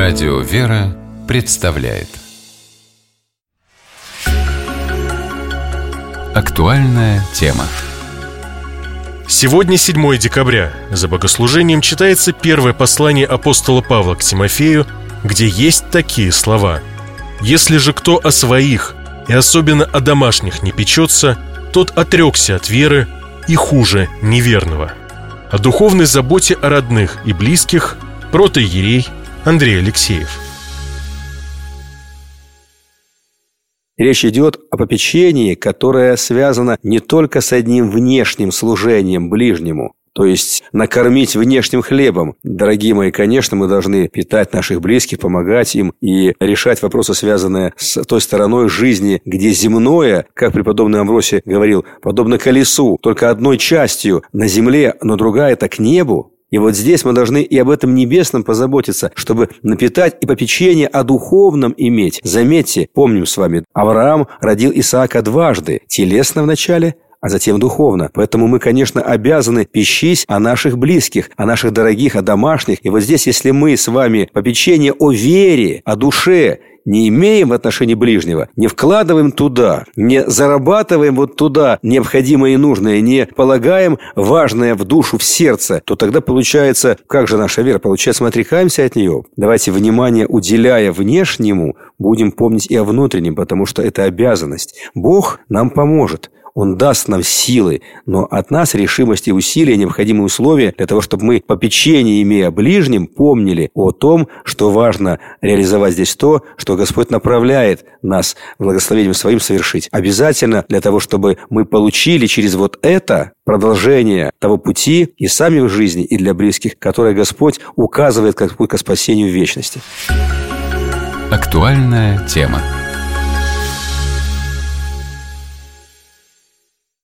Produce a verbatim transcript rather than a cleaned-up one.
Радио «Вера» представляет актуальная тема. Сегодня седьмое декабря. За богослужением читается первое послание апостола Павла к Тимофею, где есть такие слова: «Если же кто о своих, и особенно о домашних, не печется, тот отрекся от веры и хуже неверного». О духовной заботе о родных и близких протоиерей Андрей Алексеев. Речь идет о попечении, которое связано не только с одним внешним служением ближнему, то есть накормить внешним хлебом. Дорогие мои, конечно, мы должны питать наших близких, помогать им и решать вопросы, связанные с той стороной жизни, где земное, как преподобный Амвросий говорил, подобно колесу, только одной частью на земле, но другая – это к небу. И вот здесь мы должны и об этом небесном позаботиться, чтобы напитать и попечение о духовном иметь. Заметьте, помним с вами, Авраам родил Исаака дважды, телесно вначале, а затем духовно. Поэтому мы, конечно, обязаны печись о наших близких, о наших дорогих, о домашних. И вот здесь, если мы с вами попечение о вере, о душе не имеем в отношении ближнего, не вкладываем туда, не зарабатываем вот туда необходимое и нужное, не полагаем важное в душу, в сердце, то тогда получается, как же наша вера? Получается, мы отрекаемся от нее. Давайте, внимание уделяя внешнему, будем помнить и о внутреннем, потому что это обязанность. Бог нам поможет. Он даст нам силы, но от нас решимость и усилия, необходимые условия для того, чтобы мы, попечение имея ближним, помнили о том, что важно реализовать здесь то, что Господь направляет нас благословением своим совершить. Обязательно для того, чтобы мы получили через вот это продолжение того пути и сами в жизни, и для близких, которое Господь указывает как путь ко спасению в вечности. Актуальная тема.